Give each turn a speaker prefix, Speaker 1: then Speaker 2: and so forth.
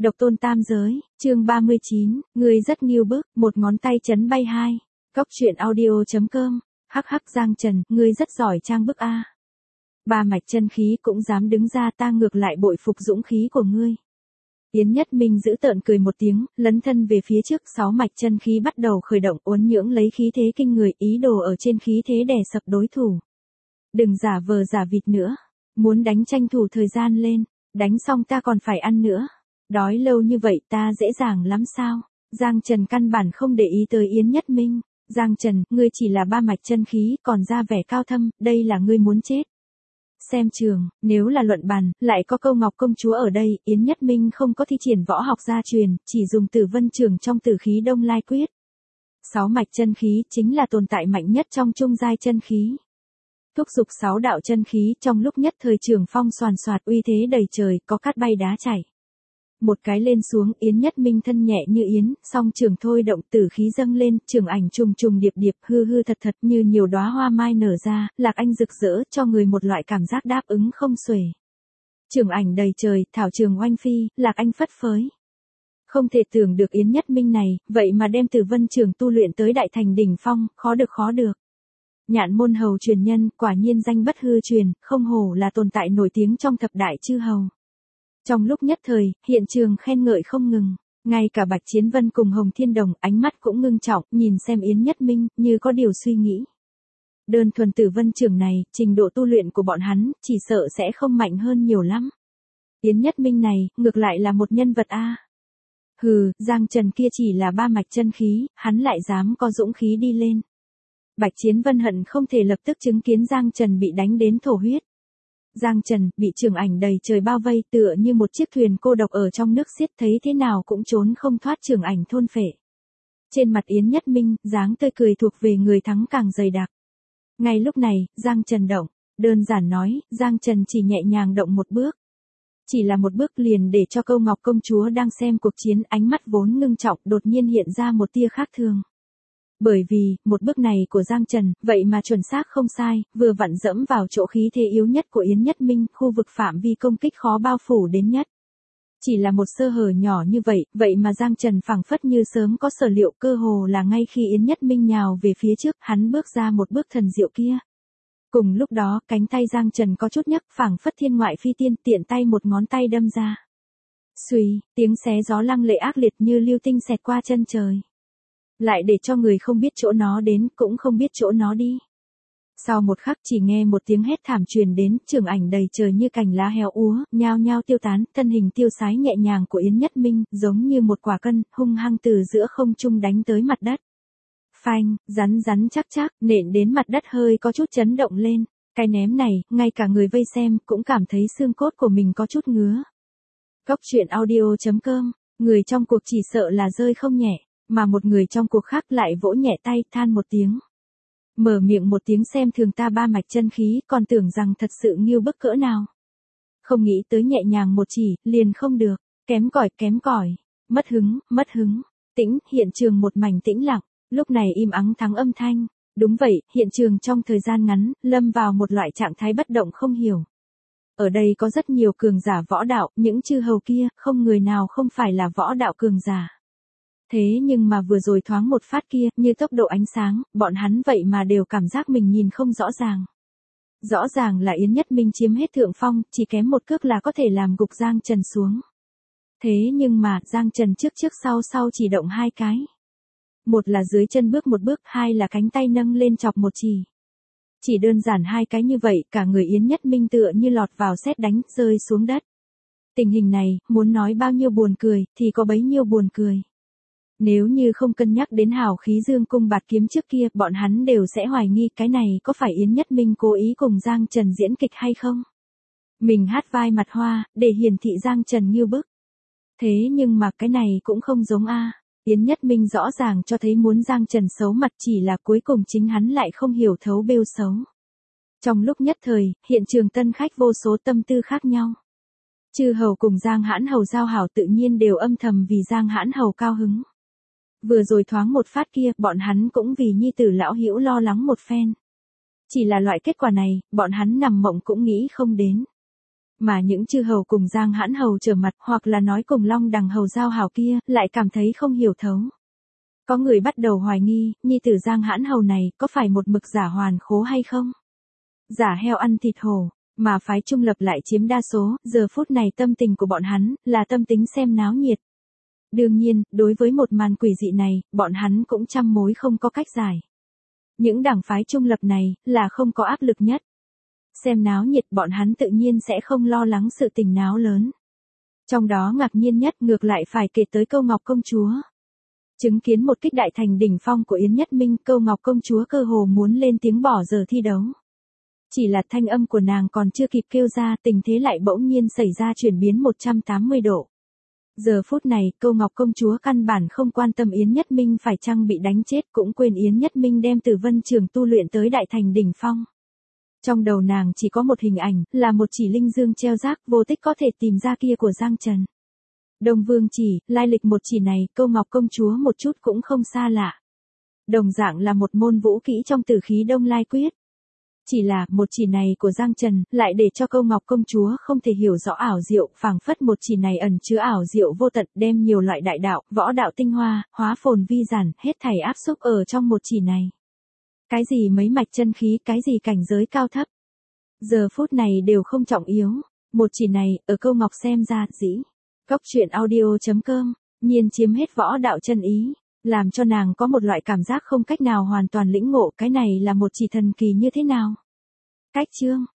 Speaker 1: Độc tôn tam giới, chương 39, người rất nghiêu bức, một ngón tay chấn bay hai. Cóc truyện audio.com, hắc hắc Giang Trần, ngươi rất giỏi trang bức a. Ba mạch chân khí cũng dám đứng ra, ta ngược lại bội phục dũng khí của ngươi. Yến Nhất Minh giữ tợn cười một tiếng, lấn thân về phía trước, 6 mạch chân khí bắt đầu khởi động, uốn nhưỡng lấy khí thế kinh người, ý đồ ở trên khí thế đè sập đối thủ. Đừng giả vờ giả vịt nữa, muốn đánh tranh thủ thời gian lên, đánh xong ta còn phải ăn nữa. Đói lâu như vậy ta dễ dàng lắm sao? Giang Trần căn bản không để ý tới Yến Nhất Minh. Giang Trần, ngươi chỉ là ba mạch chân khí, còn ra vẻ cao thâm, đây là ngươi muốn chết. Xem trường, nếu là luận bàn, lại có Câu Ngọc công chúa ở đây, Yến Nhất Minh không có thi triển võ học gia truyền, chỉ dùng Tử Vân Trường trong Tử khí Đông Lai Quyết. 6 mạch chân khí chính là tồn tại mạnh nhất trong trung giai chân khí. Thúc giục 6 đạo chân khí, trong lúc nhất thời trường phong xoàn xoạt, uy thế đầy trời, có cát bay đá chảy. Một cái lên xuống, Yến Nhất Minh thân nhẹ như yến, song trường thôi động, tử khí dâng lên, trường ảnh trùng trùng điệp điệp, hư hư thật thật như nhiều đóa hoa mai nở ra, lạc anh rực rỡ, cho người một loại cảm giác đáp ứng không xuể. Trường ảnh đầy trời, thảo trường oanh phi, lạc anh phất phới. Không thể tưởng được Yến Nhất Minh này, vậy mà đem Tử Vân Trường tu luyện tới đại thành đỉnh phong, khó được. Nhạn môn hầu truyền nhân, quả nhiên danh bất hư truyền, không hổ là tồn tại nổi tiếng trong thập đại chư hầu. Trong lúc nhất thời, hiện trường khen ngợi không ngừng, ngay cả Bạch Chiến Vân cùng Hồng Thiên Đồng ánh mắt cũng ngưng trọng, nhìn xem Yến Nhất Minh, như có điều suy nghĩ. Đơn thuần Tử Vân Trường này, trình độ tu luyện của bọn hắn, chỉ sợ sẽ không mạnh hơn nhiều lắm. Yến Nhất Minh này, ngược lại là một nhân vật a. Hừ, Giang Trần kia chỉ là ba mạch chân khí, hắn lại dám có dũng khí đi lên. Bạch Chiến Vân hận không thể lập tức chứng kiến Giang Trần bị đánh đến thổ huyết. Giang Trần, bị trường ảnh đầy trời bao vây, tựa như một chiếc thuyền cô độc ở trong nước xiết, thấy thế nào cũng trốn không thoát trường ảnh thôn phệ. Trên mặt Yến Nhất Minh, dáng tươi cười thuộc về người thắng càng dày đặc. Ngay lúc này, Giang Trần động, đơn giản nói, Giang Trần chỉ nhẹ nhàng động một bước. Chỉ là một bước liền để cho Câu Ngọc công chúa đang xem cuộc chiến, ánh mắt vốn ngưng trọng, đột nhiên hiện ra một tia khác thường. Bởi vì, một bước này của Giang Trần, vậy mà chuẩn xác không sai, vừa vặn dẫm vào chỗ khí thế yếu nhất của Yến Nhất Minh, khu vực phạm vi công kích khó bao phủ đến nhất. Chỉ là một sơ hở nhỏ như vậy mà Giang Trần phảng phất như sớm có sở liệu, cơ hồ là ngay khi Yến Nhất Minh nhào về phía trước, hắn bước ra một bước thần diệu kia. Cùng lúc đó, cánh tay Giang Trần có chút nhấc, phảng phất thiên ngoại phi tiên, tiện tay một ngón tay đâm ra. Xuy, tiếng xé gió lăng lệ ác liệt như lưu tinh xẹt qua chân trời. Lại để cho người không biết chỗ nó đến, cũng không biết chỗ nó đi. Sau một khắc chỉ nghe một tiếng hét thảm truyền đến, trường ảnh đầy trời như cành lá heo úa, nhao nhao tiêu tán, thân hình tiêu sái nhẹ nhàng của Yến Nhất Minh, giống như một quả cân, hung hăng từ giữa không trung đánh tới mặt đất. Phanh, rắn chắc, nện đến mặt đất hơi có chút chấn động lên. Cái ném này, ngay cả người vây xem, cũng cảm thấy xương cốt của mình có chút ngứa. Cóc truyện audio.com, người trong cuộc chỉ sợ là rơi không nhẹ. Mà một người trong cuộc khác lại vỗ nhẹ tay, than một tiếng. Mở miệng một tiếng xem thường ta ba mạch chân khí, còn tưởng rằng thật sự nghiêu bức cỡ nào. Không nghĩ tới nhẹ nhàng một chỉ, liền không được, kém cỏi, mất hứng, tĩnh, hiện trường một mảnh tĩnh lặng, lúc này im ắng thắng âm thanh. Đúng vậy, hiện trường trong thời gian ngắn, lâm vào một loại trạng thái bất động không hiểu. Ở đây có rất nhiều cường giả võ đạo, những chư hầu kia, không người nào không phải là võ đạo cường giả. Thế nhưng mà vừa rồi thoáng một phát kia, như tốc độ ánh sáng, bọn hắn vậy mà đều cảm giác mình nhìn không rõ ràng. Rõ ràng là Yến Nhất Minh chiếm hết thượng phong, chỉ kém một cước là có thể làm gục Giang Trần xuống. Thế nhưng mà, Giang Trần trước sau chỉ động hai cái. Một là dưới chân bước một bước, hai là cánh tay nâng lên chọc một chỉ. Chỉ đơn giản hai cái như vậy, cả người Yến Nhất Minh tựa như lọt vào sét đánh, rơi xuống đất. Tình hình này, muốn nói bao nhiêu buồn cười, thì có bấy nhiêu buồn cười. Nếu như không cân nhắc đến hào khí dương cung bạt kiếm trước kia, bọn hắn đều sẽ hoài nghi cái này có phải Yến Nhất Minh cố ý cùng Giang Trần diễn kịch hay không? Mình hát vai mặt hoa, để hiển thị Giang Trần nghiêu bức. Thế nhưng mà cái này cũng không giống a. Yến Nhất Minh rõ ràng cho thấy muốn Giang Trần xấu mặt, chỉ là cuối cùng chính hắn lại không hiểu thấu bêu xấu. Trong lúc nhất thời, hiện trường tân khách vô số tâm tư khác nhau. Chư hầu cùng Giang Hãn hầu giao hảo tự nhiên đều âm thầm vì Giang Hãn hầu cao hứng. Vừa rồi thoáng một phát kia, bọn hắn cũng vì nhi tử lão hữu lo lắng một phen. Chỉ là loại kết quả này, bọn hắn nằm mộng cũng nghĩ không đến. Mà những chư hầu cùng Giang Hãn hầu trở mặt hoặc là nói cùng Long Đằng hầu giao hảo kia, lại cảm thấy không hiểu thấu. Có người bắt đầu hoài nghi, nhi tử Giang Hãn hầu này có phải một mực giả hoàn khố hay không? Giả heo ăn thịt hổ, mà phái trung lập lại chiếm đa số, giờ phút này tâm tình của bọn hắn, là tâm tính xem náo nhiệt. Đương nhiên, đối với một màn quỷ dị này, bọn hắn cũng trăm mối không có cách giải. Những đảng phái trung lập này, là không có áp lực nhất. Xem náo nhiệt bọn hắn tự nhiên sẽ không lo lắng sự tình náo lớn. Trong đó ngạc nhiên nhất ngược lại phải kể tới Câu Ngọc công chúa. Chứng kiến một kích đại thành đỉnh phong của Yến Nhất Minh, Câu Ngọc công chúa cơ hồ muốn lên tiếng bỏ giờ thi đấu. Chỉ là thanh âm của nàng còn chưa kịp kêu ra, tình thế lại bỗng nhiên xảy ra chuyển biến 180 độ. Giờ phút này, Câu Ngọc công chúa căn bản không quan tâm Yến Nhất Minh phải chăng bị đánh chết, cũng quên Yến Nhất Minh đem Tử Vân Trường tu luyện tới đại thành đỉnh phong. Trong đầu nàng chỉ có một hình ảnh, là một chỉ linh dương treo rác vô tích có thể tìm ra kia của Giang Trần. Đông Vương chỉ, lai lịch một chỉ này, Câu Ngọc công chúa một chút cũng không xa lạ. Đồng dạng là một môn vũ kỹ trong Tử khí Đông Lai Quyết. Chỉ là, một chỉ này của Giang Trần, lại để cho Câu Ngọc công chúa không thể hiểu rõ ảo diệu, phảng phất một chỉ này ẩn chứa ảo diệu vô tận, đem nhiều loại đại đạo, võ đạo tinh hoa, hóa phồn vi giản, hết thảy áp xúc ở trong một chỉ này. Cái gì mấy mạch chân khí, cái gì cảnh giới cao thấp. Giờ phút này đều không trọng yếu. Một chỉ này, ở Câu Ngọc xem ra, dĩ. Cốc truyện audio.com, nhiên chiếm hết võ đạo chân ý. Làm cho nàng có một loại cảm giác không cách nào hoàn toàn lĩnh ngộ cái này là một chỉ thần kỳ như thế nào. Cách chương.